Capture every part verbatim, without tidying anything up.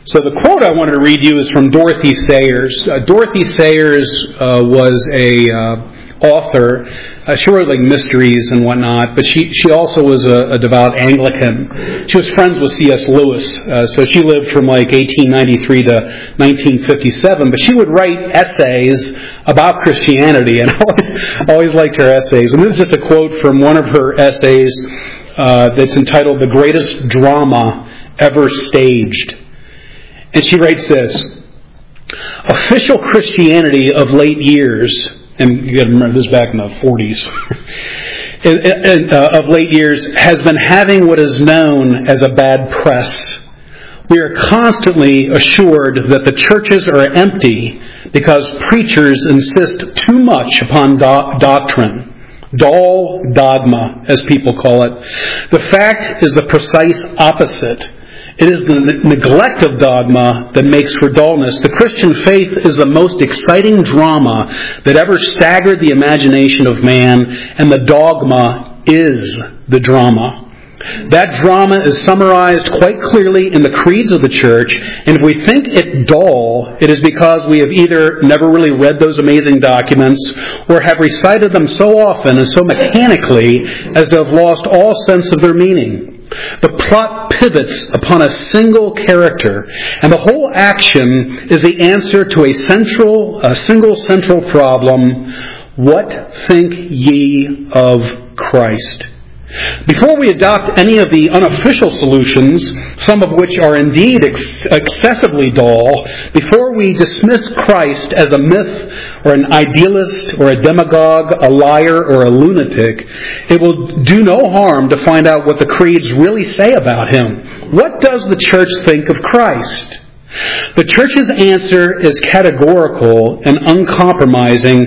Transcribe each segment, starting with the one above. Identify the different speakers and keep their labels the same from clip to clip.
Speaker 1: So the quote I wanted to read you is from Dorothy Sayers. Uh, Dorothy Sayers uh, was a uh, author. Uh, she wrote like mysteries and whatnot, but she, she also was a, a devout Anglican. She was friends with C S Lewis, uh, so she lived from like eighteen ninety-three to nineteen fifty-seven, but she would write essays about Christianity, and I always, always liked her essays. And this is just a quote from one of her essays uh, that's entitled "The Greatest Drama Ever Staged." And she writes this: official Christianity of late years, and you got to remember this back in the forties, in, in, uh, of late years, has been having what is known as a bad press. We are constantly assured that the churches are empty because preachers insist too much upon do- doctrine. Dull dogma, as people call it. The fact is the precise opposite. It is the ne- neglect of dogma that makes for dullness. The Christian faith is the most exciting drama that ever staggered the imagination of man, and the dogma is the drama. That drama is summarized quite clearly in the creeds of the church, and if we think it dull, it is because we have either never really read those amazing documents or have recited them so often and so mechanically as to have lost all sense of their meaning. The plot pivots upon a single character, and the whole action is the answer to a central, a single central problem: what think ye of Christ? Before we adopt any of the unofficial solutions, some of which are indeed ex- excessively dull, before we dismiss Christ as a myth or an idealist or a demagogue, a liar or a lunatic, it will do no harm to find out what the creeds really say about him. What does the church think of Christ? The church's answer is categorical and uncompromising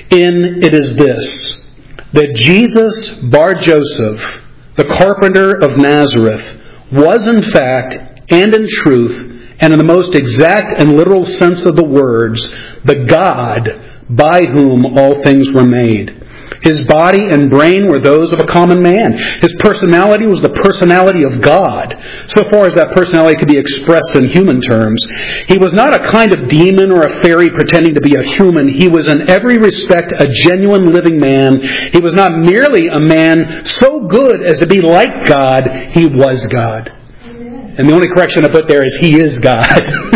Speaker 1: in it is this: that Jesus Bar Joseph, the carpenter of Nazareth, was in fact and in truth and in the most exact and literal sense of the words, the God by whom all things were made. His body and brain were those of a common man. His personality was the personality of God, so far as that personality could be expressed in human terms. He was not a kind of demon or a fairy pretending to be a human. He was in every respect a genuine living man. He was not merely a man so good as to be like God. He was God. And the only correction I put there is He is God.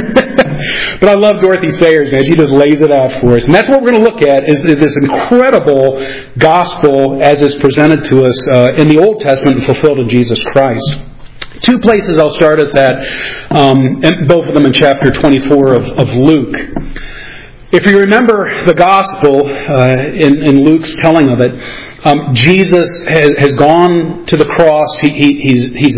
Speaker 1: But I love Dorothy Sayers, man. She just lays it out for us. And that's what we're going to look at, is this incredible gospel as it's presented to us uh, in the Old Testament and fulfilled in Jesus Christ. Two places I'll start us at, um, and both of them in chapter twenty-four of, of Luke. If you remember the gospel uh, in, in Luke's telling of it, um, Jesus has, has gone to the cross. He, he, he's, he's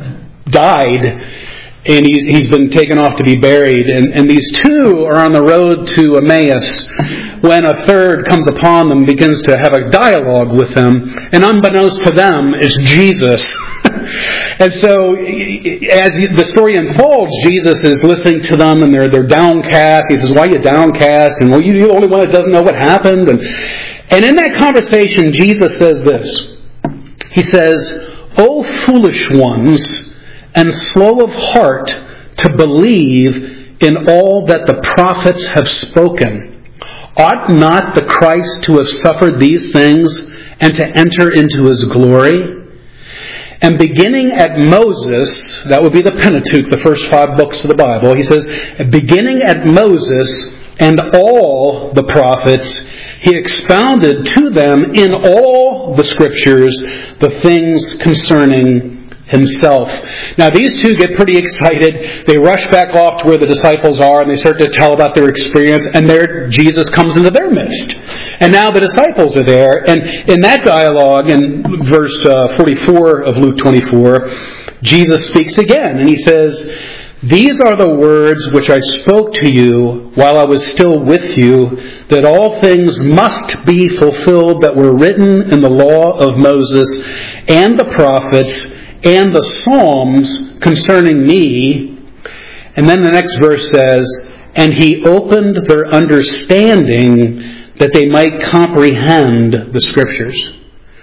Speaker 1: died. And he's, he's been taken off to be buried. And, and these two are on the road to Emmaus when a third comes upon them, begins to have a dialogue with them. And unbeknownst to them, it's Jesus. And so as the story unfolds, Jesus is listening to them and they're, they're downcast. He says, "Why are you downcast?" And, "Well, you're the only one that doesn't know what happened." And, and in that conversation, Jesus says this. He says, "O foolish ones, and slow of heart to believe in all that the prophets have spoken. Ought not the Christ to have suffered these things and to enter into His glory? And beginning at Moses," that would be the Pentateuch, the first five books of the Bible, he says, "beginning at Moses and all the prophets, He expounded to them in all the Scriptures the things concerning Himself." Now these two get pretty excited. They rush back off to where the disciples are and they start to tell about their experience, and there Jesus comes into their midst. And now the disciples are there, and in that dialogue in verse uh, forty-four of Luke twenty-four, Jesus speaks again and He says, "These are the words which I spoke to you while I was still with you, that all things must be fulfilled that were written in the law of Moses and the prophets and the Psalms concerning me." And then the next verse says, "And He opened their understanding that they might comprehend the Scriptures."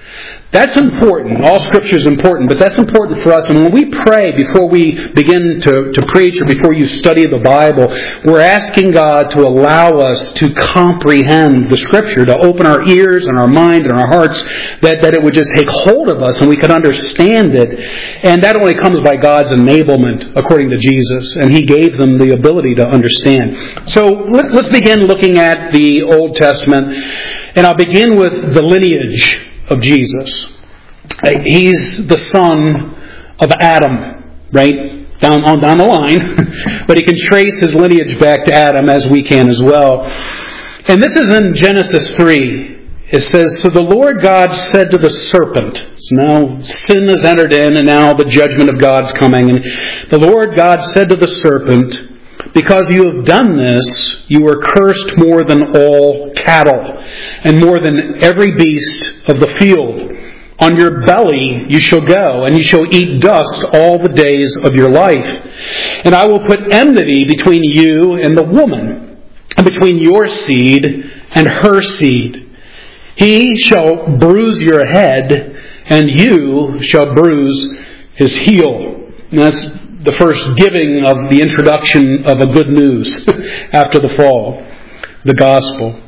Speaker 1: That's important. All Scripture is important, but that's important for us. And when we pray before we begin to, to preach or before you study the Bible, we're asking God to allow us to comprehend the Scripture, to open our ears and our mind and our hearts, that, that it would just take hold of us and we could understand it. And that only comes by God's enablement, according to Jesus. And He gave them the ability to understand. So let, let's begin looking at the Old Testament. And I'll begin with the lineage of Jesus. He's the son of Adam, right? Down on down the line. But he can trace his lineage back to Adam, as we can as well. And this is in Genesis three. It says, "So the Lord God said to the serpent," so now sin has entered in, and now the judgment of God's coming. And the Lord God said to the serpent, "Because you have done this, you are cursed more than all cattle, and more than every beast of the field. On your belly you shall go, and you shall eat dust all the days of your life. And I will put enmity between you and the woman, and between your seed and her seed. He shall bruise your head, and you shall bruise his heel." And that's the first giving of the introduction of a good news after the fall, the gospel.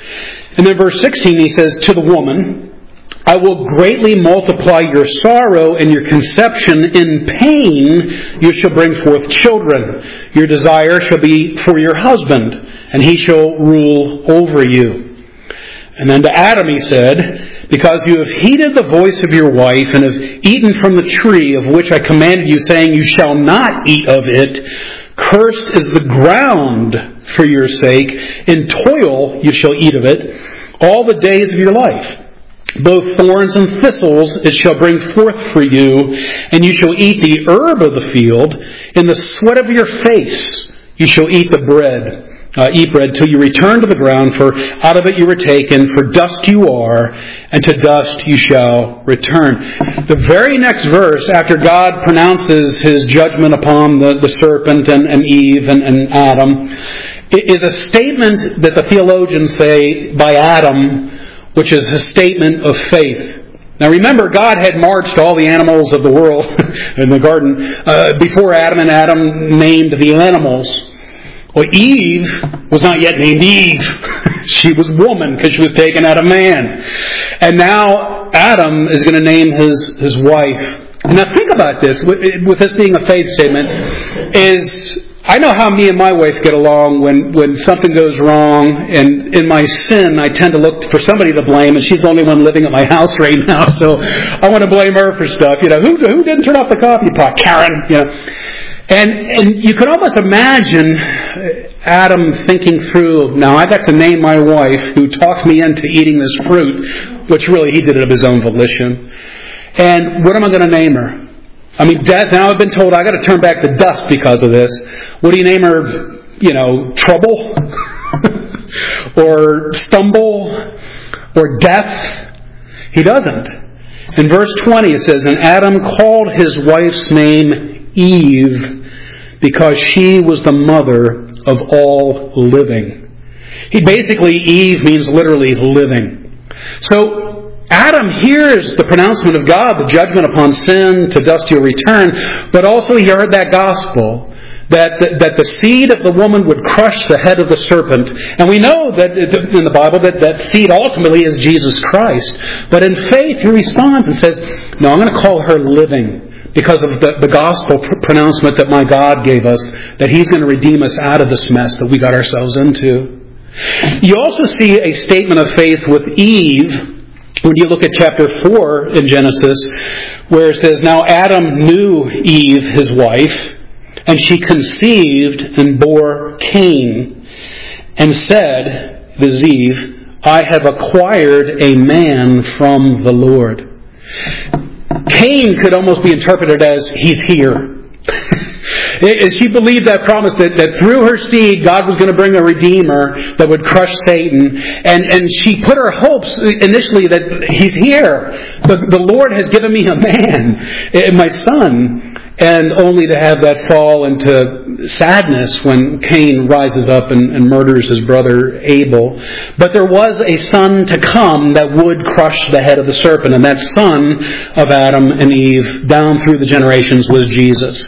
Speaker 1: And then verse sixteen, he says, "To the woman, I will greatly multiply your sorrow and your conception. In pain you shall bring forth children. Your desire shall be for your husband, and he shall rule over you." And then to Adam he said, "Because you have heeded the voice of your wife, and have eaten from the tree of which I commanded you, saying, you shall not eat of it, cursed is the ground for your sake. In toil you shall eat of it all the days of your life. Both thorns and thistles it shall bring forth for you, and you shall eat the herb of the field. In the sweat of your face you shall eat the bread. Uh, eat bread till you return to the ground, for out of it you were taken, for dust you are, and to dust you shall return." The very next verse, after God pronounces His judgment upon the, the serpent and, and Eve and, and Adam, is a statement that the theologians say by Adam, which is a statement of faith. Now remember, God had marched all the animals of the world in the garden uh, before Adam, and Adam named the animals. Well, Eve was not yet named Eve. She was woman because she was taken out of man. And now Adam is going to name his, his wife. And now think about this, with, with this being a faith statement, is I know how me and my wife get along when, when something goes wrong, and in my sin I tend to look for somebody to blame, and she's the only one living at my house right now, so I want to blame her for stuff. You know, who, who didn't turn off the coffee pot? Karen, you know. And and you can almost imagine Adam thinking through, now I got to name my wife who talked me into eating this fruit, which really he did it of his own volition. And what am I going to name her? I mean, death, now I've been told I got to turn back to dust because of this. What do you name her? You know, trouble? Or stumble? Or death? He doesn't. In verse twenty it says, "And Adam called his wife's name Eve, because she was the mother of all living." He basically, Eve means literally living. So Adam hears the pronouncement of God, the judgment upon sin, to dust you'll return, but also he heard that gospel, that, that, that the seed of the woman would crush the head of the serpent. And we know that in the Bible that that seed ultimately is Jesus Christ. But in faith he responds and says, no, I'm going to call her living, because of the, the gospel pr- pronouncement that my God gave us, that He's going to redeem us out of this mess that we got ourselves into. You also see a statement of faith with Eve when you look at chapter four in Genesis, where it says, "Now Adam knew Eve, his wife, and she conceived and bore Cain, and said," this is Eve, "I have acquired a man from the Lord." Cain could almost be interpreted as, he's here. She believed that promise that, that through her seed, God was going to bring a Redeemer that would crush Satan. And, and she put her hopes initially that He's here. The, the Lord has given me a man, my son. And only to have that fall into sadness when Cain rises up and, and murders his brother Abel. But there was a son to come that would crush the head of the serpent. And that son of Adam and Eve down through the generations was Jesus.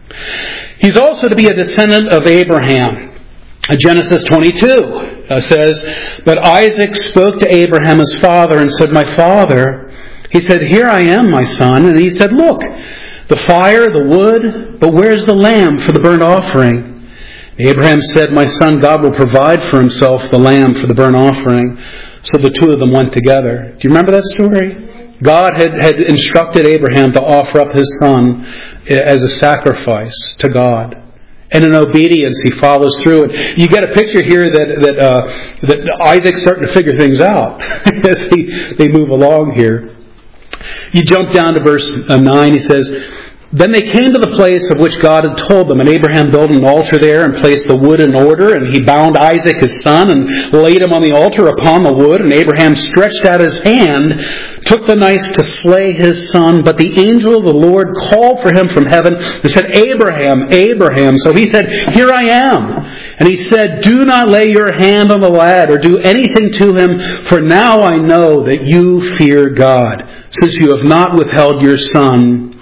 Speaker 1: He's also to be a descendant of Abraham. Genesis twenty-two uh, says, "But Isaac spoke to Abraham his father and said, 'My father.' He said, 'Here I am, my son.' And he said, 'Look, the fire, the wood, but where's the lamb for the burnt offering?' Abraham said, 'My son, God will provide for himself the lamb for the burnt offering.' So the two of them went together." Do you remember that story? God had, had instructed Abraham to offer up his son as a sacrifice to God. And in obedience, he follows through it. You get a picture here that that, uh, that Isaac's starting to figure things out as he, they move along here. You jump down to verse nine, he says, "Then they came to the place of which God had told them, and Abraham built an altar there and placed the wood in order, and he bound Isaac his son and laid him on the altar upon the wood, and Abraham stretched out his hand, took the knife to slay his son, but the angel of the Lord called for him from heaven and said, 'Abraham, Abraham.' So he said, 'Here I am.' And he said, 'Do not lay your hand on the lad or do anything to him, for now I know that you fear God, since you have not withheld your son,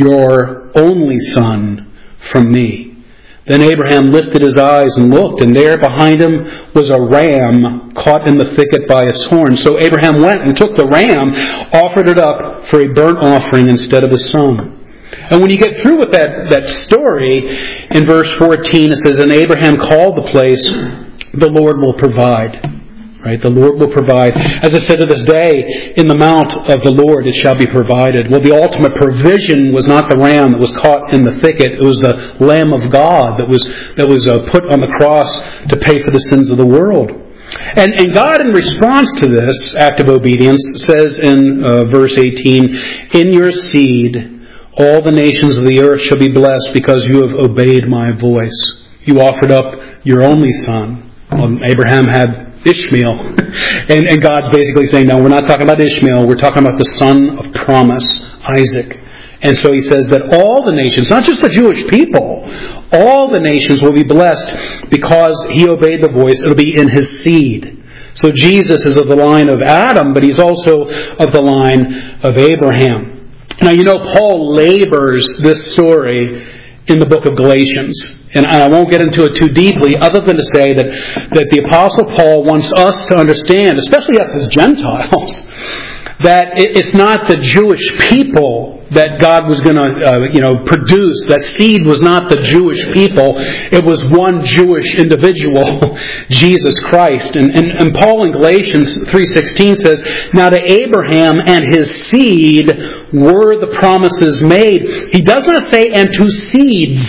Speaker 1: your only son, from me.' Then Abraham lifted his eyes and looked, and there behind him was a ram caught in the thicket by its horn. So Abraham went and took the ram, offered it up for a burnt offering instead of his son." And when you get through with that, that story, in verse fourteen it says, "And Abraham called the place, 'The Lord will provide.'" Right? The Lord will provide. As I said to this day, in the mount of the Lord it shall be provided. Well, the ultimate provision was not the ram that was caught in the thicket. It was the Lamb of God that was that was uh, put on the cross to pay for the sins of the world. And, and God, in response to this act of obedience, says in uh, verse eighteen, "In your seed all the nations of the earth shall be blessed because you have obeyed my voice." You offered up your only son. Well, Abraham had Ishmael. and, and God's basically saying, no, we're not talking about Ishmael. We're talking about the son of promise, Isaac. And so he says that all the nations, not just the Jewish people, all the nations will be blessed because he obeyed the voice. It'll be in his seed. So Jesus is of the line of Adam, but he's also of the line of Abraham. Now, you know, Paul labors this story in the book of Galatians. And I won't get into it too deeply, other than to say that, that the Apostle Paul wants us to understand, especially us as Gentiles, that it's not the Jewish people that God was going to, uh, you know, produce. That seed was not the Jewish people. It was one Jewish individual, Jesus Christ. And, and, and Paul in Galatians three sixteen says, "Now to Abraham and his seed were the promises made." He does not say, "and to seeds,"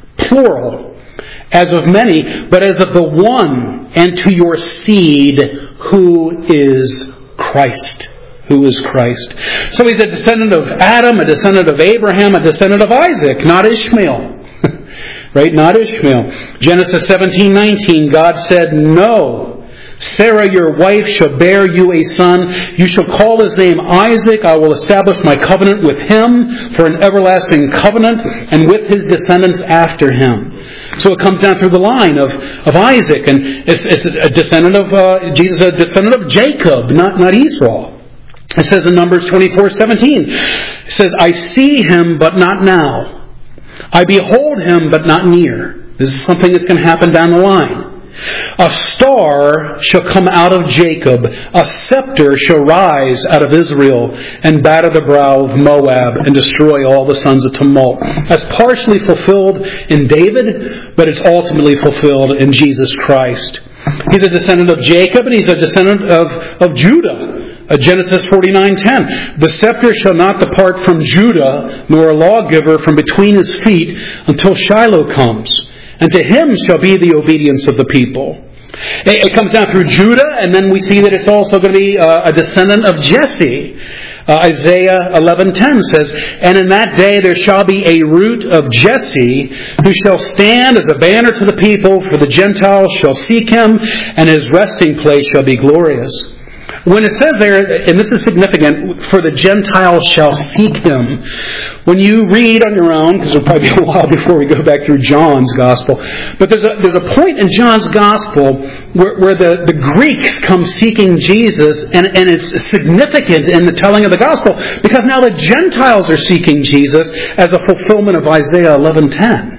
Speaker 1: plural, as of many, but as of the one, "and to your seed, who is Christ." Who is Christ. So he's a descendant of Adam, a descendant of Abraham, a descendant of Isaac, not Ishmael. Right? Not Ishmael. Genesis seventeen nineteen, God said, "No, Sarah your wife shall bear you a son. You shall call his name Isaac. I will establish my covenant with him for an everlasting covenant, and with his descendants after him." So it comes down through the line of, of Isaac, and it's, it's a descendant of uh, Jesus, a descendant of Jacob, not not Esau. It says in Numbers twenty-four seventeen, it says, "I see him, but not now. I behold him, but not near." This is something that's going to happen down the line. "A star shall come out of Jacob. A scepter shall rise out of Israel and batter the brow of Moab and destroy all the sons of tumult." That's partially fulfilled in David, but it's ultimately fulfilled in Jesus Christ. He's a descendant of Jacob, and he's a descendant of, of Judah. Uh, Genesis forty-nine ten, "The scepter shall not depart from Judah, nor a lawgiver from between his feet, until Shiloh comes. And to him shall be the obedience of the people." It, it comes down through Judah, and then we see that it's also going to be uh, a descendant of Jesse. Uh, Isaiah eleven ten says, "And in that day there shall be a root of Jesse, who shall stand as a banner to the people, for the Gentiles shall seek him, and his resting place shall be glorious." When it says there, and this is significant, "for the Gentiles shall seek him," when you read on your own, because it'll probably be a while before we go back through John's Gospel, but there's a, there's a point in John's Gospel where, where the, the Greeks come seeking Jesus, and, and it's significant in the telling of the Gospel, because now the Gentiles are seeking Jesus as a fulfillment of Isaiah eleven ten.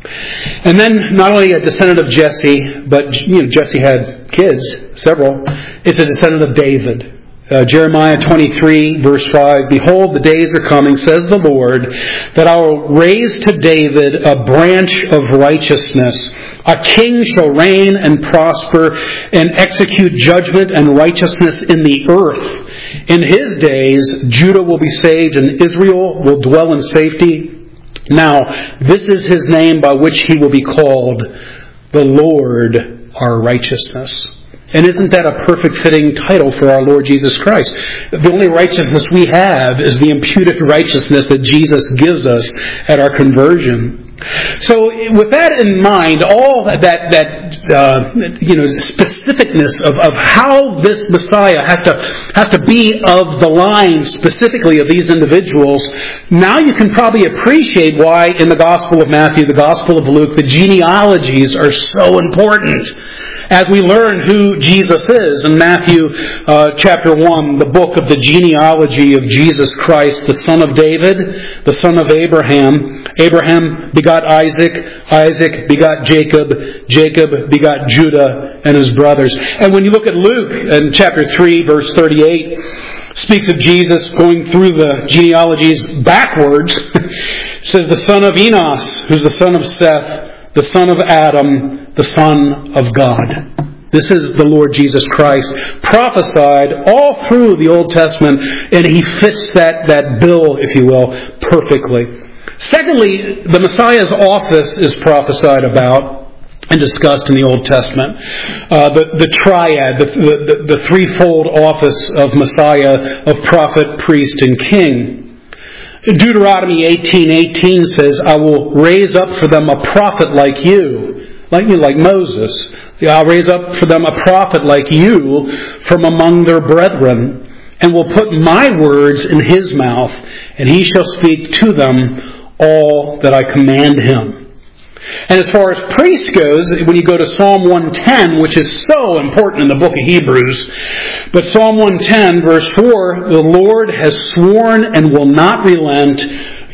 Speaker 1: And then not only a descendant of Jesse, but you know Jesse had kids, several. It's a descendant of David. Uh, Jeremiah twenty-three, verse five, "Behold, the days are coming, says the Lord, that I will raise to David a branch of righteousness. A king shall reign and prosper and execute judgment and righteousness in the earth. In his days, Judah will be saved and Israel will dwell in safety. Now, this is his name by which he will be called, the Lord our righteousness." And isn't that a perfect fitting title for our Lord Jesus Christ? The only righteousness we have is the imputed righteousness that Jesus gives us at our conversion. So, with that in mind, all that that uh, you know specificness of, of how this Messiah has to has to be of the line specifically of these individuals, now you can probably appreciate why in the Gospel of Matthew, the Gospel of Luke, the genealogies are so important. As we learn who Jesus is in Matthew uh, chapter one, the book of the genealogy of Jesus Christ, the son of David, the son of Abraham. Abraham begot Isaac, Isaac begot Jacob, Jacob begot Judah and his brothers. And when you look at Luke in chapter three, verse thirty-eight, speaks of Jesus going through the genealogies backwards. It says the son of Enos, who's the son of Seth, the son of Adam, the Son of God. This is the Lord Jesus Christ, prophesied all through the Old Testament, and he fits that, that bill, if you will, perfectly. Secondly, the Messiah's office is prophesied about and discussed in the Old Testament. Uh, the, the triad, the, the, the threefold office of Messiah, of prophet, priest, and king. Deuteronomy eighteen eighteen says, "I will raise up for them a prophet like you," like you, like Moses. "I'll raise up for them a prophet like you from among their brethren, and will put my words in his mouth, and he shall speak to them all that I command him." And as far as priest goes, when you go to Psalm one ten, which is so important in the book of Hebrews, but Psalm one ten, verse four, "The Lord has sworn and will not relent.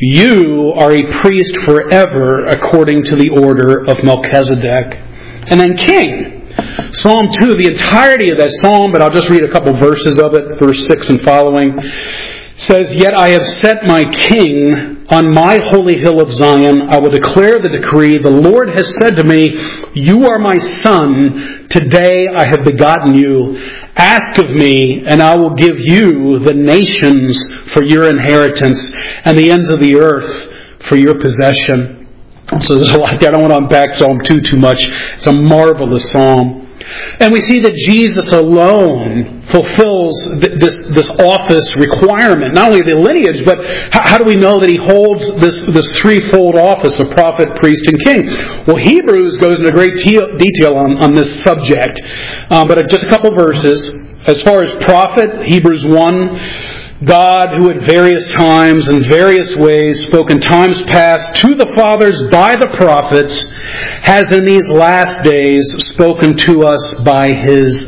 Speaker 1: You are a priest forever according to the order of Melchizedek." And then king. Psalm two, the entirety of that psalm, but I'll just read a couple verses of it, verse six and following, says, "Yet I have set my king on my holy hill of Zion. I will declare the decree. The Lord has said to me, you are my son. Today I have begotten you. Ask of me, and I will give you the nations for your inheritance and the ends of the earth for your possession." So there's a lot there. I don't want to unpack Psalm two too much. It's a marvelous psalm. And we see that Jesus alone fulfills this, this office requirement. Not only the lineage, but how, how do we know that he holds this, this threefold office of prophet, priest, and king? Well, Hebrews goes into great te- detail on, on this subject. Um, but just a couple verses. As far as prophet, Hebrews one, God, who at various times and various ways spoke in times past to the fathers by the prophets, has in these last days spoken to us by his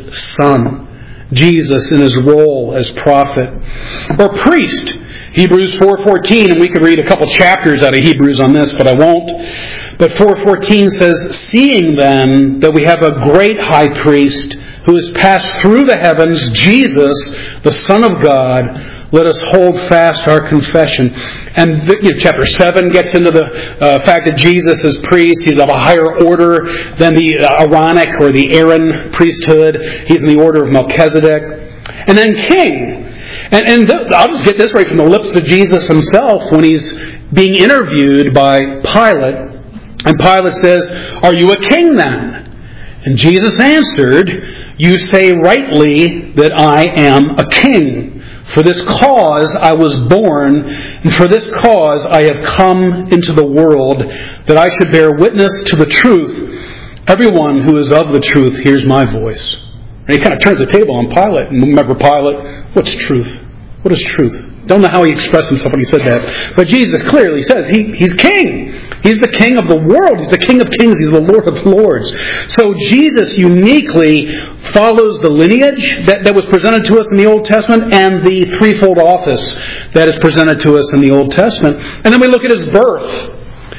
Speaker 1: Son, Jesus, in his role as prophet. Or priest, Hebrews four fourteen, and we could read a couple chapters out of Hebrews on this, but I won't. But four fourteen says, "Seeing then that we have a great high priest who has passed through the heavens, Jesus, the Son of God, let us hold fast our confession." And the, you know, chapter seven gets into the uh, fact that Jesus is priest. He's of a higher order than the uh, Aaronic or the Aaron priesthood. He's in the order of Melchizedek. And then king. And, and th- I'll just get this right from the lips of Jesus himself when he's being interviewed by Pilate. And Pilate says, "Are you a king then?" And Jesus answered, "You say rightly that I am a king. For this cause I was born, and for this cause I have come into the world, that I should bear witness to the truth. Everyone who is of the truth hears my voice. And he kind of turns the table on Pilate. And remember Pilate, what's truth? What is truth? Don't know how he expressed himself when he said that. But Jesus clearly says he, he's king. He's the king of the world. He's the king of kings. He's the Lord of lords. So Jesus uniquely follows the lineage that, that was presented to us in the Old Testament and the threefold office that is presented to us in the Old Testament. And then we look at his birth.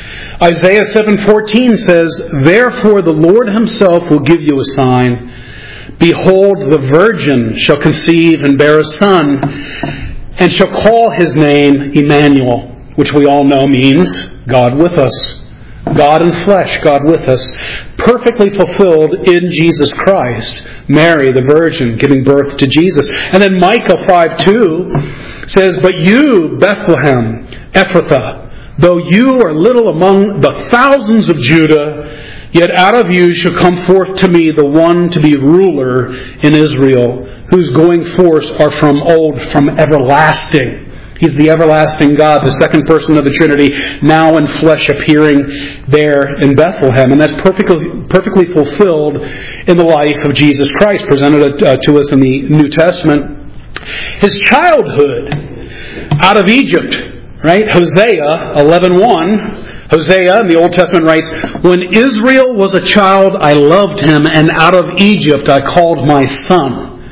Speaker 1: Isaiah seven fourteen says, Therefore the Lord himself will give you a sign. Behold, the virgin shall conceive and bear a son, and shall call his name Emmanuel, which we all know means God with us. God in flesh, God with us. Perfectly fulfilled in Jesus Christ. Mary, the virgin, giving birth to Jesus. And then Micah five two says, But you, Bethlehem, Ephrathah, though you are little among the thousands of Judah, yet out of you shall come forth to me the one to be ruler in Israel, whose going forth are from old, from everlasting. He's the everlasting God, the second person of the Trinity, now in flesh appearing there in Bethlehem. And that's perfectly, perfectly fulfilled in the life of Jesus Christ, presented uh, to us in the New Testament. His childhood out of Egypt. Right? Hosea eleven one. Hosea in the Old Testament writes, When Israel was a child, I loved him, and out of Egypt I called my son.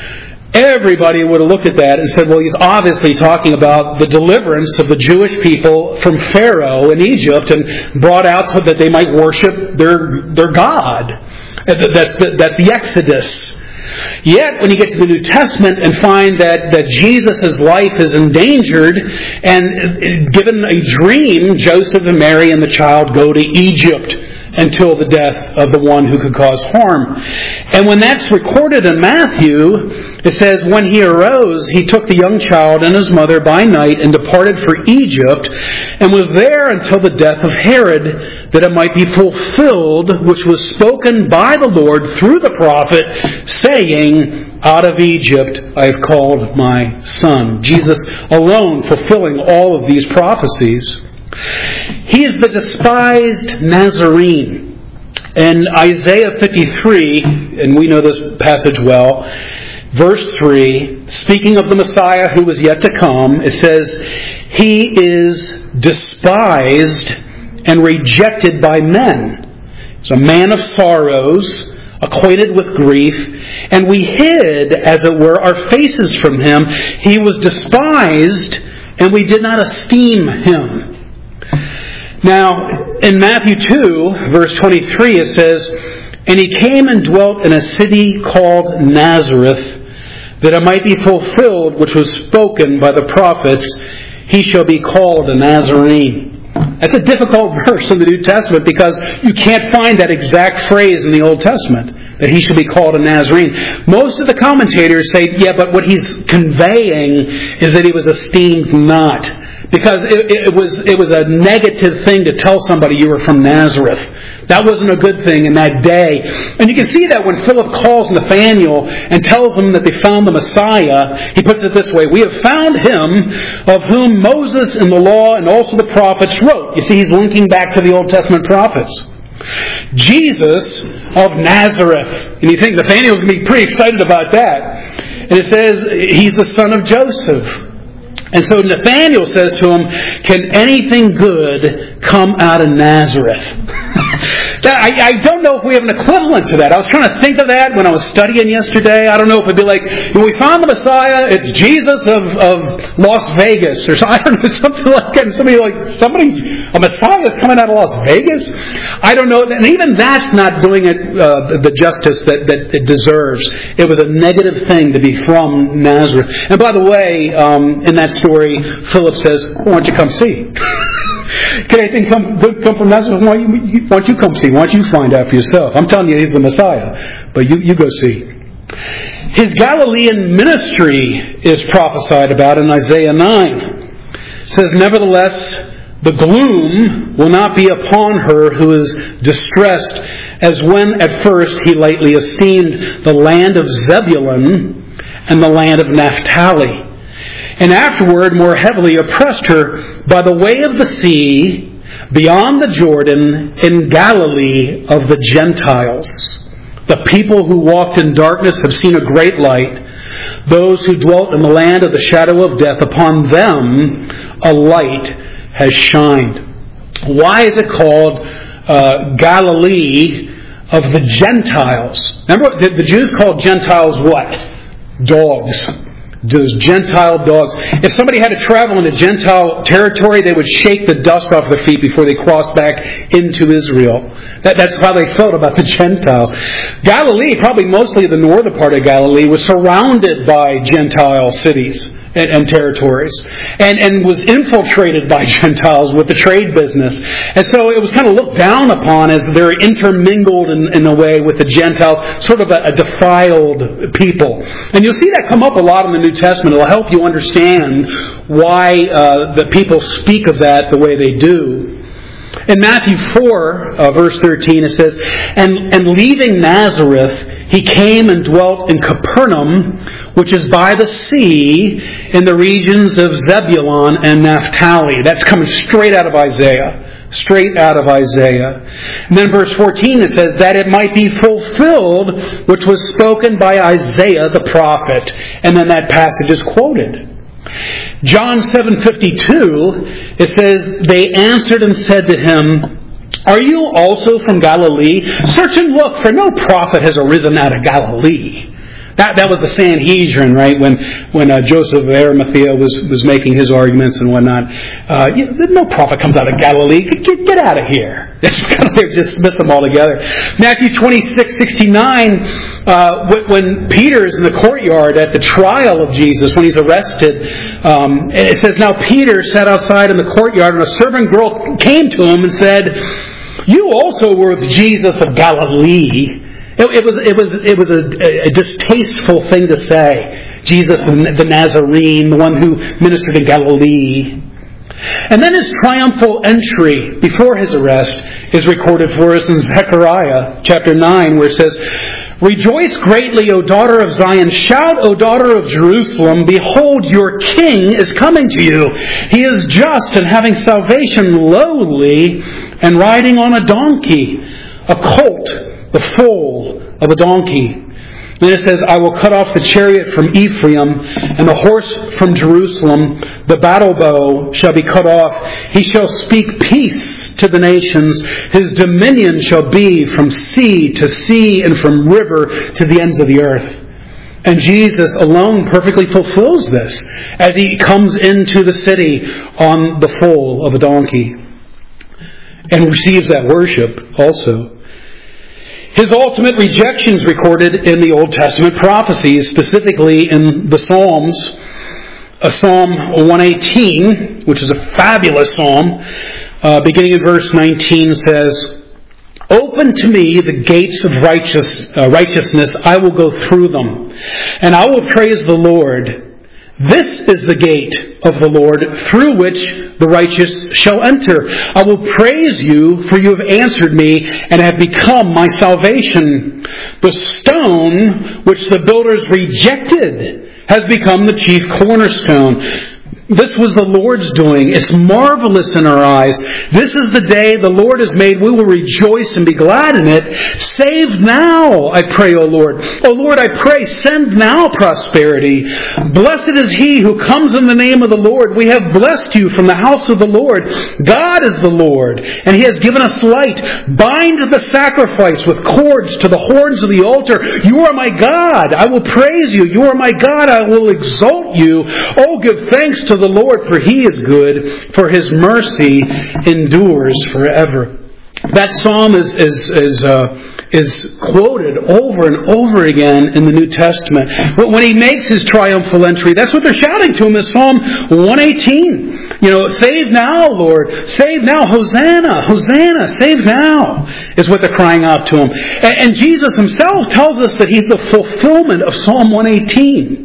Speaker 1: Everybody would have looked at that and said, well, he's obviously talking about the deliverance of the Jewish people from Pharaoh in Egypt and brought out so that they might worship their, their God. That's the, that's the Exodus. Yet, when you get to the New Testament and find that, that Jesus' life is endangered, and given a dream, Joseph and Mary and the child go to Egypt until the death of the one who could cause harm. And when that's recorded in Matthew, it says, When he arose, he took the young child and his mother by night and departed for Egypt, and was there until the death of Herod, that it might be fulfilled, which was spoken by the Lord through the prophet, saying, Out of Egypt I have called my son. Jesus alone fulfilling all of these prophecies. He is the despised Nazarene. In Isaiah fifty-three, and we know this passage well, verse three, speaking of the Messiah who was yet to come, it says, He is despised and rejected by men. He's a man of sorrows, acquainted with grief, and we hid, as it were, our faces from him. He was despised, and we did not esteem him. Now, in Matthew two, verse twenty-three, it says, And he came and dwelt in a city called Nazareth, that it might be fulfilled which was spoken by the prophets, He shall be called a Nazarene. That's a difficult verse in the New Testament because you can't find that exact phrase in the Old Testament, that he should be called a Nazarene. Most of the commentators say, yeah, but what he's conveying is that he was esteemed not. Because it, it was it was a negative thing to tell somebody you were from Nazareth. That wasn't a good thing in that day. And you can see that when Philip calls Nathanael and tells him that they found the Messiah, he puts it this way, We have found him of whom Moses in the law and also the prophets wrote. You see, he's linking back to the Old Testament prophets. Jesus of Nazareth. And you think Nathanael's going to be pretty excited about that. And it says he's the son of Joseph. And so Nathanael says to him, Can anything good come out of Nazareth? I, I don't know if we have an equivalent to that. I was trying to think of that when I was studying yesterday. I don't know if it'd be like, when we found the Messiah, it's Jesus of, of Las Vegas, or so, I don't know, something like that. And somebody like, somebody's, a Messiah's coming out of Las Vegas? I don't know. And even that's not doing it uh, the justice that, that it deserves. It was a negative thing to be from Nazareth. And by the way, um, in that story, Philip says, why don't you come see? Can anything come, good come from Nazareth? Why don't, you, why don't you come see? Why don't you find out for yourself? I'm telling you, he's the Messiah. But you, you go see. His Galilean ministry is prophesied about in Isaiah nine. It says, Nevertheless, the gloom will not be upon her who is distressed, as when at first he lightly esteemed the land of Zebulun and the land of Naphtali. and afterward more heavily oppressed her by the way of the sea, beyond the Jordan, in Galilee of the Gentiles. The people who walked in darkness have seen a great light. Those who dwelt in the land of the shadow of death, upon them a light has shined. Why is it called uh, Galilee of the Gentiles? Remember, the, the Jews called Gentiles what? Dogs. Those Gentile dogs. If somebody had to travel into Gentile territory, they would shake the dust off their feet before they crossed back into Israel. That, that's how they felt about the Gentiles. Galilee, probably mostly the northern part of Galilee, was surrounded by Gentile cities and, and territories, and, and was infiltrated by Gentiles with the trade business. And so it was kind of looked down upon as they're intermingled in, in a way with the Gentiles, sort of a, a defiled people. And you'll see that come up a lot in the New Testament. It'll help you understand why uh, the people speak of that the way they do. In Matthew four, uh, verse thirteen, it says, and, and leaving Nazareth, he came and dwelt in Capernaum, which is by the sea, in the regions of Zebulun and Naphtali. That's coming straight out of Isaiah. Straight out of Isaiah. And then verse fourteen, it says, that it might be fulfilled, which was spoken by Isaiah the prophet. And then that passage is quoted. John seven fifty-two, it says, they answered and said to him, are you also from Galilee? Search and look, for no prophet has arisen out of Galilee. That that was the Sanhedrin, right? When when uh, Joseph of Arimathea was, was making his arguments and whatnot. Uh, you know, no prophet comes out of Galilee. Get, get out of here. They just dismissed them all together. Matthew twenty-six sixty-nine, uh, when Peter is in the courtyard at the trial of Jesus, when he's arrested, um, it says, now Peter sat outside in the courtyard, and a servant girl came to him and said, you also were with Jesus of Galilee. It, it was it was it was a, a distasteful thing to say. Jesus, the, the Nazarene, the one who ministered in Galilee. And then his triumphal entry before his arrest is recorded for us in Zechariah chapter nine, where it says, rejoice greatly, O daughter of Zion. Shout, O daughter of Jerusalem. Behold, your king is coming to you. He is just and having salvation, lowly, and riding on a donkey, a colt, the foal of a donkey. Then it says, I will cut off the chariot from Ephraim and the horse from Jerusalem. The battle bow shall be cut off. He shall speak peace to the nations. His dominion shall be from sea to sea and from river to the ends of the earth. And Jesus alone perfectly fulfills this as he comes into the city on the foal of a donkey and receives that worship also. His ultimate rejection is recorded in the Old Testament prophecies, specifically in the Psalms. Uh, Psalm one eighteen, which is a fabulous psalm, uh, beginning in verse nineteen, says, open to me the gates of righteous, uh, righteousness, I will go through them, and I will praise the Lord. This is the gate of the Lord, through which the righteous shall enter. I will praise you, for you have answered me, and have become my salvation. The stone which the builders rejected has become the chief cornerstone. This was the Lord's doing. It's marvelous in our eyes. This is the day the Lord has made. We will rejoice and be glad in it. Save now, I pray, O Lord. O Lord, I pray, send now prosperity. Blessed is he who comes in the name of the Lord. We have blessed you from the house of the Lord. God is the Lord, and he has given us light. Bind the sacrifice with cords to the horns of the altar. You are my God. I will praise you. You are my God. I will exalt you. Oh, give thanks to the Lord, for he is good, for his mercy endures forever. That psalm is is is, uh, is quoted over and over again in the New Testament. But when he makes his triumphal entry, that's what they're shouting to him in Psalm one eighteen. You know, save now, Lord. Save now. Hosanna. Hosanna. Save now, is what they're crying out to him. And, and Jesus himself tells us that he's the fulfillment of Psalm one eighteen.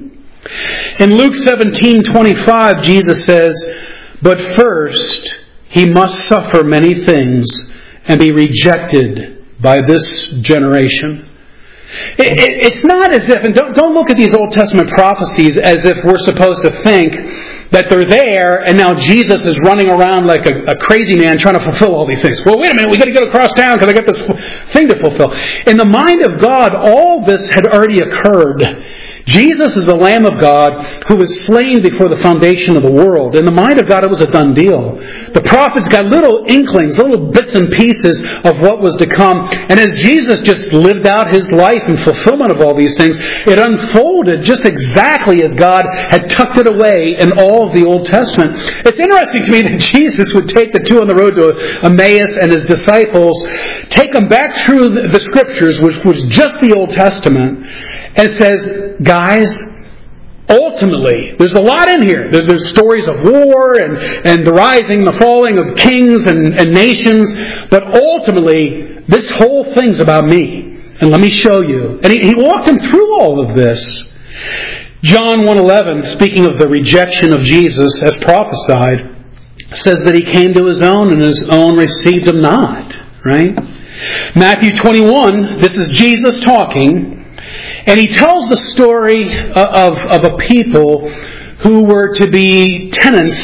Speaker 1: In Luke seventeen twenty-five, Jesus says, but first he must suffer many things and be rejected by this generation. It, it, it's not as if, and don't, don't look at these Old Testament prophecies as if we're supposed to think that they're there and now Jesus is running around like a, a crazy man trying to fulfill all these things. Well, wait a minute, we got to go across town because I got this thing to fulfill. In the mind of God, all this had already occurred. Jesus is the Lamb of God who was slain before the foundation of the world. In the mind of God, it was a done deal. The prophets got little inklings, little bits and pieces of what was to come. And as Jesus just lived out His life in fulfillment of all these things, it unfolded just exactly as God had tucked it away in all of the Old Testament. It's interesting to me that Jesus would take the two on the road to Emmaus and His disciples, take them back through the Scriptures, which was just the Old Testament, and says, guys, ultimately, there's a lot in here. There's, there's stories of war and, and the rising and the falling of kings and, and nations. But ultimately, this whole thing's about me. And let me show you. And he, he walked them through all of this. John one eleven, speaking of the rejection of Jesus as prophesied, says that He came to His own and His own received Him not. Right? Matthew twenty-one, this is Jesus talking. And He tells the story of, of a people who were to be tenants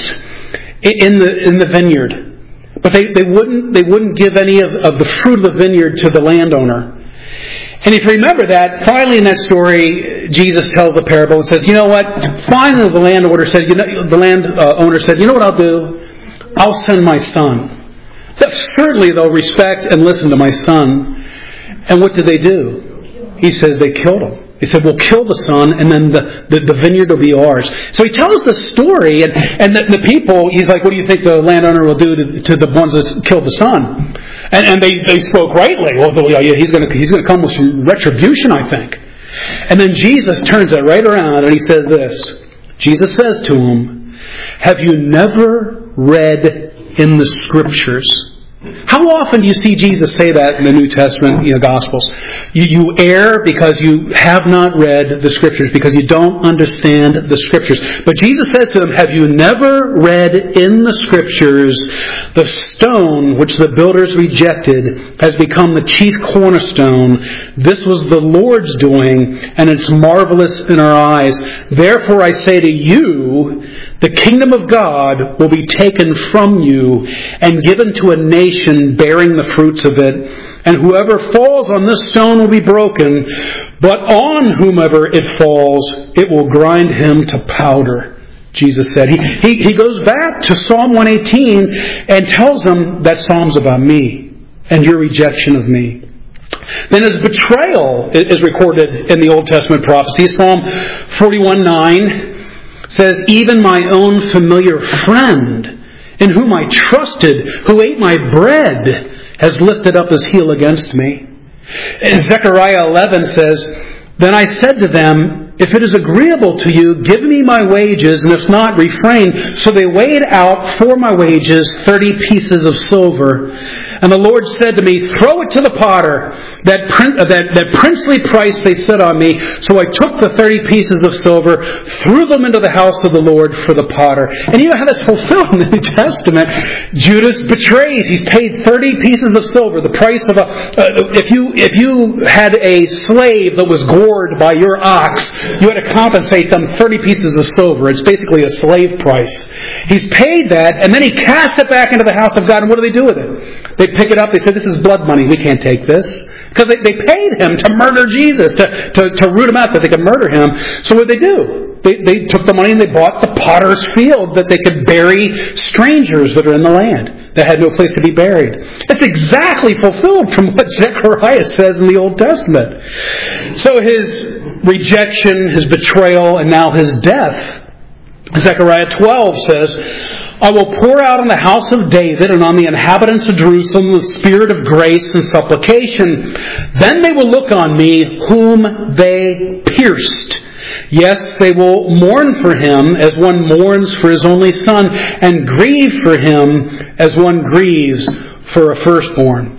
Speaker 1: in the in the vineyard. But they, they wouldn't they wouldn't give any of, of the fruit of the vineyard to the landowner. And if you remember that, finally in that story, Jesus tells the parable and says, you know what? Finally the landowner said, you know, the landowner said, you know what I'll do? I'll send my son. Certainly they'll respect and listen to my son. And what did they do? He says they killed him. He said, we'll kill the son, and then the, the, the vineyard will be ours. So he tells the story, and, and the, the people, he's like, what do you think the landowner will do to, to the ones that killed the son? And, and they, they spoke rightly. Well, yeah, he's going to he's going to come with some retribution, I think. And then Jesus turns it right around, and He says this. Jesus says to him, have you never read in the Scriptures? How often do you see Jesus say that in the New Testament, you know, Gospels? You, you err because you have not read the Scriptures, because you don't understand the Scriptures. But Jesus says to them, have you never read in the Scriptures, the stone which the builders rejected has become the chief cornerstone? This was the Lord's doing, and it's marvelous in our eyes. Therefore I say to you, the kingdom of God will be taken from you and given to a nation bearing the fruits of it. And whoever falls on this stone will be broken, but on whomever it falls, it will grind him to powder. Jesus said. He, he, he goes back to Psalm one eighteen and tells them that Psalm's about me and your rejection of me. Then His betrayal is recorded in the Old Testament prophecy. Psalm forty-one nine says, even my own familiar friend, in whom I trusted, who ate my bread, has lifted up his heel against me. And Zechariah eleven says, then I said to them, if it is agreeable to you, give me my wages, and if not, refrain. So they weighed out for my wages thirty pieces of silver. And the Lord said to me, throw it to the potter. That, prin- that, that princely price they set on me. So I took the thirty pieces of silver, threw them into the house of the Lord for the potter. And you know how that's fulfilled in the New Testament. Judas betrays. He's paid thirty pieces of silver. The price of a... Uh, if you if you had a slave that was gored by your ox, you had to compensate them thirty pieces of silver. It's basically a slave price. He's paid that, and then he cast it back into the house of God. And what do they do with it? They pick it up. They say, this is blood money. We can't take this. Because they, they paid him to murder Jesus, to, to, to root him out, that they could murder him. So what did they do? They, they took the money and they bought the potter's field that they could bury strangers that are in the land that had no place to be buried. It's exactly fulfilled from what Zechariah says in the Old Testament. So his rejection, his betrayal, and now his death. Zechariah twelve says, I will pour out on the house of David and on the inhabitants of Jerusalem the spirit of grace and supplication. Then they will look on me whom they pierced. Yes, they will mourn for him as one mourns for his only son, and grieve for him as one grieves for a firstborn.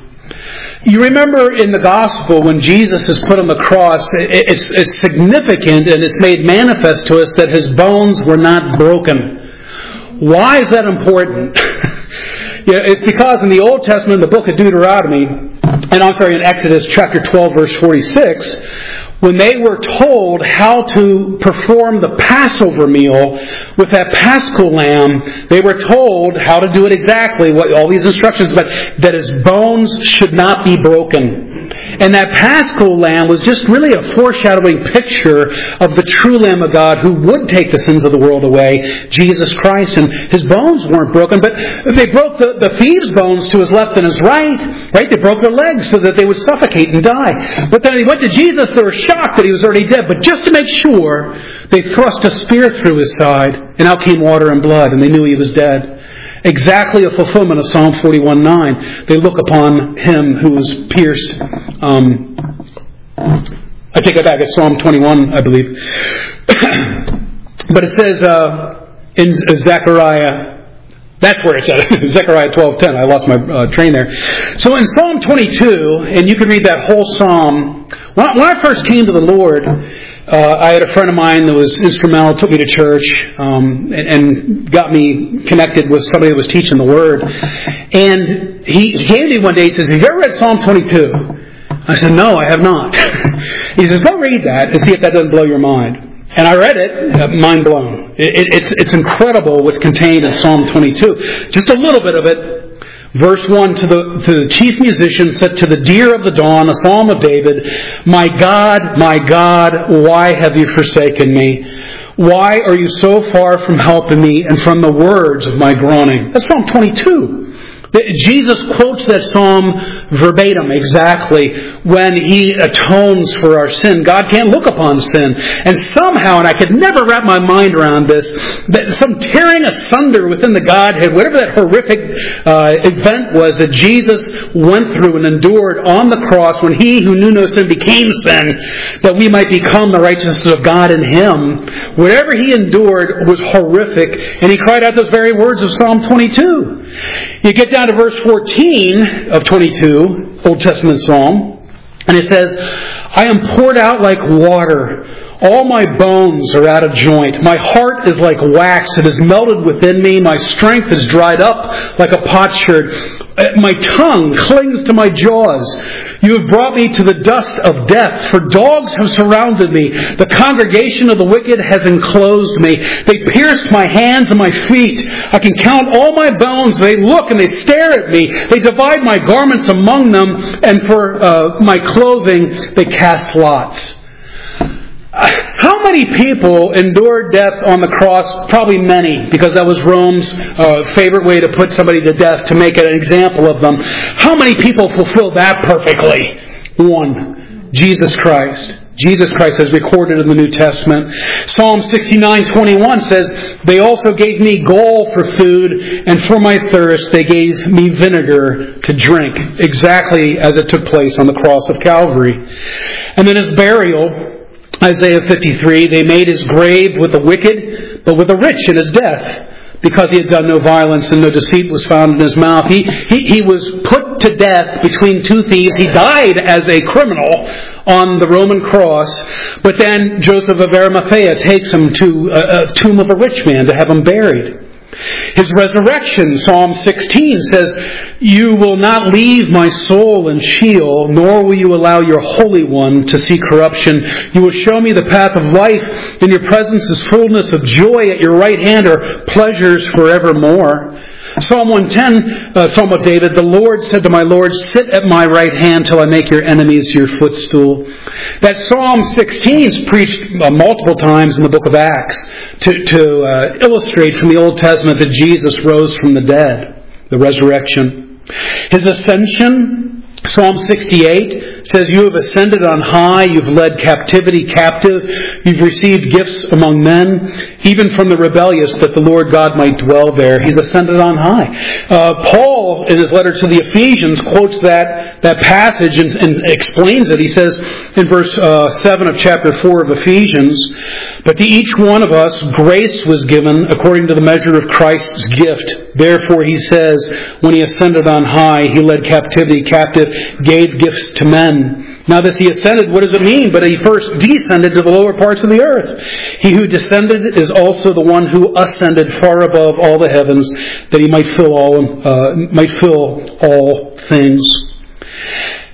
Speaker 1: You remember in the gospel when Jesus is put on the cross, it's, it's significant and it's made manifest to us that his bones were not broken. Why is that important? Yeah, it's because in the Old Testament, in the book of Deuteronomy, and I'm sorry, in Exodus chapter twelve, verse forty-six, when they were told how to perform the Passover meal with that Paschal lamb, they were told how to do it exactly, what all these instructions, but that his bones should not be broken. And that Paschal lamb was just really a foreshadowing picture of the true Lamb of God who would take the sins of the world away, Jesus Christ. And his bones weren't broken, but they broke the, the thieves' bones to his left and his right. Right? They broke their legs so that they would suffocate and die. But then he went to Jesus, they were shocked that he was already dead. But just to make sure, they thrust a spear through his side, and out came water and blood, and they knew he was dead. Exactly a fulfillment of Psalm forty-one nine. They look upon him who was pierced. Um, I take it back. It's Psalm twenty-one, I believe. But it says uh, in Zechariah, that's where it's at. Zechariah twelve ten. I lost my uh, train there. So in Psalm twenty-two, and you can read that whole psalm. When I, when I first came to the Lord, Uh, I had a friend of mine that was instrumental, took me to church, um, and, and got me connected with somebody that was teaching the Word. And he, he came to me one day, he says, have you ever read Psalm twenty-two? I said, no, I have not. He says, go read that and see if that doesn't blow your mind. And I read it, uh, mind blown. It, it, it's, it's incredible what's contained in Psalm twenty-two. Just a little bit of it. Verse one, to the, to the chief musician said, to the deer of the dawn, a psalm of David, my God, my God, why have you forsaken me? Why are you so far from helping me and from the words of my groaning? That's Psalm twenty-two. Jesus quotes that psalm verbatim, exactly, when He atones for our sin. God can't look upon sin. And somehow, and I could never wrap my mind around this, that some tearing asunder within the Godhead, whatever that horrific uh, event was that Jesus went through and endured on the cross when He who knew no sin became sin, that we might become the righteousness of God in Him. Whatever He endured was horrific, and He cried out those very words of Psalm twenty-two. You get down to verse fourteen of twenty-two, Old Testament Psalm, and it says, I am poured out like water. All my bones are out of joint. My heart is like wax. It is melted within me. My strength is dried up like a potsherd. My tongue clings to my jaws. You have brought me to the dust of death, for dogs have surrounded me. The congregation of the wicked has enclosed me. They pierced my hands and my feet. I can count all my bones. They look and they stare at me. They divide my garments among them, and for uh, my clothing they cast lots. How many people endured death on the cross? Probably many, because that was Rome's uh, favorite way to put somebody to death, to make an example of them. How many people fulfilled that perfectly? One. Jesus Christ. Jesus Christ is recorded in the New Testament. Psalm sixty-nine twenty-one says, they also gave me gall for food, and for my thirst they gave me vinegar to drink. Exactly as it took place on the cross of Calvary. And then his burial, Isaiah fifty-three, they made his grave with the wicked, but with the rich in his death, because he had done no violence and no deceit was found in his mouth. He, he, he was put to death between two thieves. He died as a criminal on the Roman cross, but then Joseph of Arimathea takes him to a, a tomb of a rich man to have him buried. His resurrection, Psalm sixteen, says, you will not leave my soul in Sheol, nor will you allow your Holy One to see corruption. You will show me the path of life. In your presence is fullness of joy. At your right hand are pleasures forevermore. Psalm one ten, uh, Psalm of David, the Lord said to my Lord, sit at my right hand till I make your enemies your footstool. That Psalm sixteen is preached uh, multiple times in the book of Acts to, to uh, illustrate from the Old Testament that Jesus rose from the dead, the resurrection. His ascension, Psalm sixty-eight says, you have ascended on high, you've led captivity captive, you've received gifts among men, even from the rebellious, that the Lord God might dwell there. He's ascended on high. Uh, Paul, in his letter to the Ephesians, quotes that, that passage and, and explains it. He says in verse uh, seven of chapter four of Ephesians, but to each one of us grace was given according to the measure of Christ's gift. Therefore, he says, when he ascended on high, he led captivity captive, gave gifts to men. Now this he ascended, what does it mean? But he first descended to the lower parts of the earth. He who descended is also the one who ascended far above all the heavens, that he might fill all, uh, might fill all things.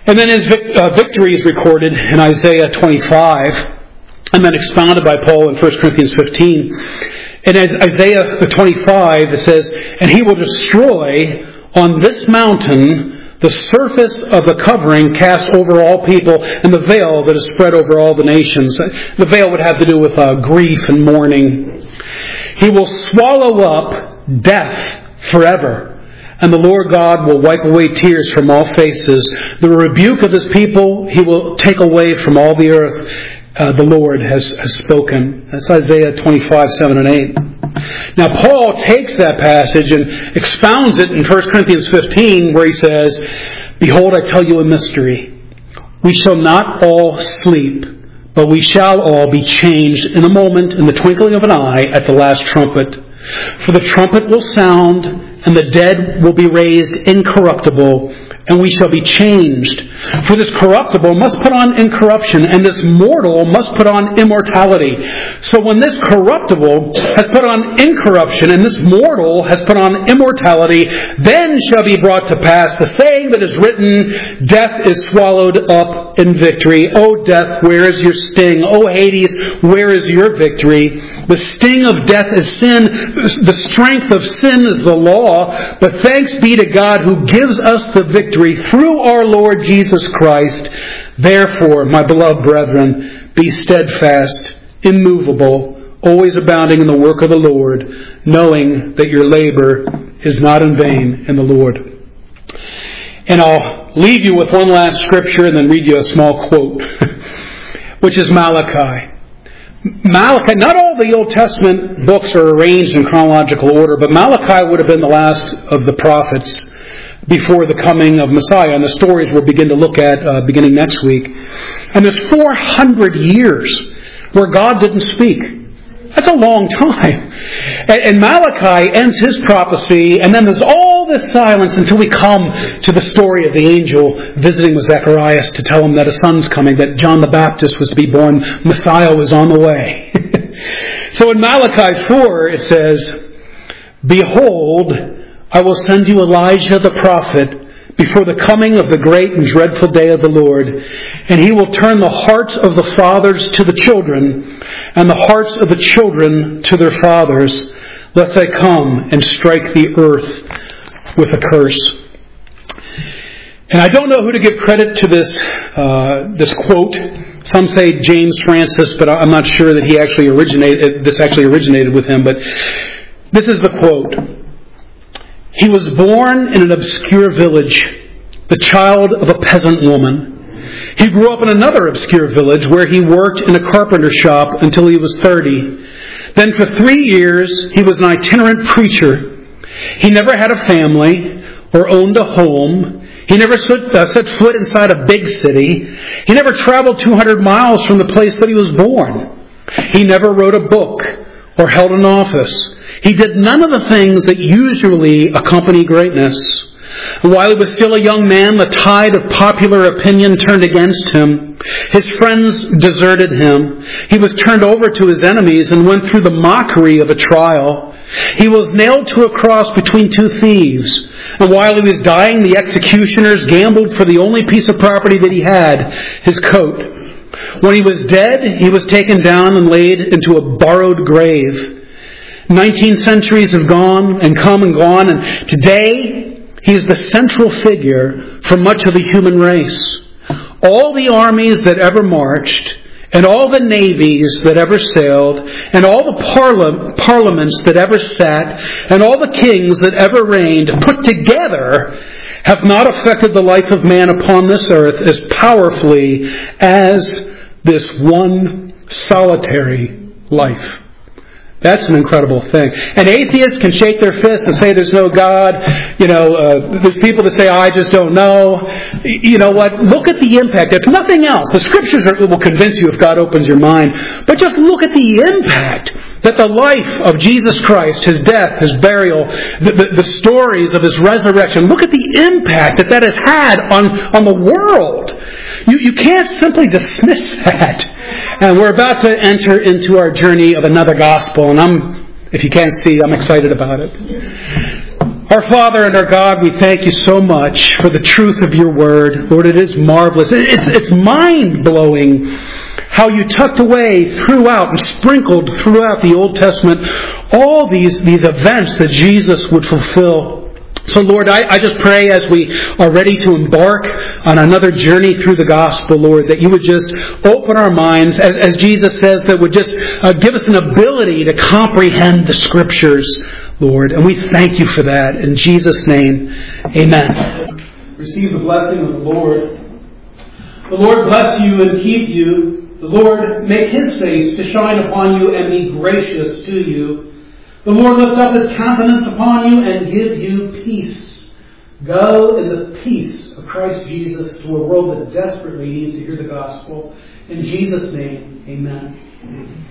Speaker 1: And then his vic- uh, victory is recorded in Isaiah twenty-five, and then expounded by Paul in First Corinthians fifteen. In Isaiah twenty-five, it says, "And he will destroy on this mountain the surface of the covering cast over all people, and the veil that is spread over all the nations." The veil would have to do with uh, grief and mourning. "He will swallow up death forever. And the Lord God will wipe away tears from all faces. The rebuke of his people he will take away from all the earth. Uh, the Lord has, has spoken." That's Isaiah twenty-five, seven and eight. Now Paul takes that passage and expounds it in First Corinthians fifteen, where he says, "Behold, I tell you a mystery. We shall not all sleep, but we shall all be changed in a moment, in the twinkling of an eye, at the last trumpet. For the trumpet will sound, and the dead will be raised incorruptible, and we shall be changed. For this corruptible must put on incorruption, and this mortal must put on immortality. So when this corruptible has put on incorruption, and this mortal has put on immortality, then shall be brought to pass the saying that is written, Death is swallowed up in victory. O death, where is your sting? O Hades, where is your victory? The sting of death is sin. The strength of sin is the law. But thanks be to God who gives us the victory through our Lord Jesus Christ. Therefore, my beloved brethren, be steadfast, immovable, always abounding in the work of the Lord, knowing that your labor is not in vain in the Lord." And I'll leave you with one last scripture and then read you a small quote, which is Malachi. Malachi, not all the Old Testament books are arranged in chronological order, but Malachi would have been the last of the prophets before the coming of Messiah, and the stories we'll begin to look at uh, beginning next week. And there's four hundred years where God didn't speak. That's a long time. And, and Malachi ends his prophecy, and then there's all this silence until we come to the story of the angel visiting with Zacharias to tell him that a son's coming, that John the Baptist was to be born, Messiah was on the way. So in Malachi four it says, "Behold, I will send you Elijah the prophet before the coming of the great and dreadful day of the Lord. And he will turn the hearts of the fathers to the children, and the hearts of the children to their fathers, lest I come and strike the earth with a curse." And I don't know who to give credit to this uh, this quote. Some say James Francis, but I'm not sure that he actually originated. This actually originated with him. But this is the quote. "He was born in an obscure village, the child of a peasant woman. He grew up in another obscure village where he worked in a carpenter shop until he was thirty. Then for three years he was an itinerant preacher. He never had a family or owned a home. He never set, uh, set foot inside a big city. He never traveled two hundred miles from the place that he was born. He never wrote a book or held an office. He did none of the things that usually accompany greatness. While he was still a young man, the tide of popular opinion turned against him. His friends deserted him. He was turned over to his enemies and went through the mockery of a trial. He was nailed to a cross between two thieves. And while he was dying, the executioners gambled for the only piece of property that he had, his coat. When he was dead, he was taken down and laid into a borrowed grave. Nineteen centuries have gone and come and gone, and today he is the central figure for much of the human race. All the armies that ever marched, and all the navies that ever sailed, and all the parla- parliaments that ever sat, and all the kings that ever reigned, put together, have not affected the life of man upon this earth as powerfully as this one solitary life. That's an incredible thing. And atheists can shake their fist and say there's no God. You know, uh, there's people that say, I just don't know. You know what? Look at the impact. If nothing else, the Scriptures are, will convince you if God opens your mind. But just look at the impact that the life of Jesus Christ, His death, His burial, the, the, the stories of His resurrection, look at the impact that that has had on, on the world. You, you can't simply dismiss that. And we're about to enter into our journey of another gospel. And I'm, if you can't see, I'm excited about it. Our Father and our God, we thank you so much for the truth of your word. Lord, it is marvelous. It's, it's mind-blowing how you tucked away throughout and sprinkled throughout the Old Testament all these, these events that Jesus would fulfill. So Lord, I, I just pray as we are ready to embark on another journey through the gospel, Lord, that you would just open our minds, as, as Jesus says, that would just uh, give us an ability to comprehend the Scriptures, Lord. And we thank you for that. In Jesus' name, amen. Receive the blessing of the Lord. The Lord bless you and keep you. The Lord make His face to shine upon you and be gracious to you. The Lord lift up His countenance upon you and give you peace. Go in the peace of Christ Jesus to a world that desperately needs to hear the gospel. In Jesus' name, amen.